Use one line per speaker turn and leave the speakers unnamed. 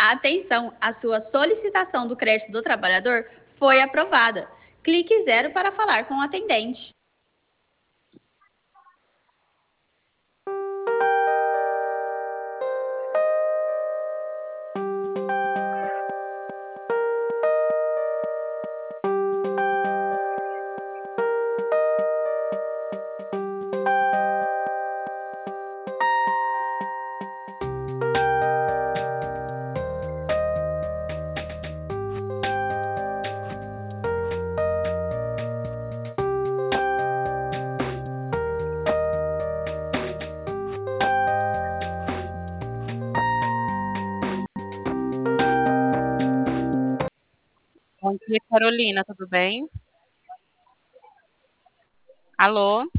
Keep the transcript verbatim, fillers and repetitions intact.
Atenção, a sua solicitação do crédito do trabalhador foi aprovada. Clique zero para falar com o atendente.
Bom dia, Carolina, tudo bem? Alô?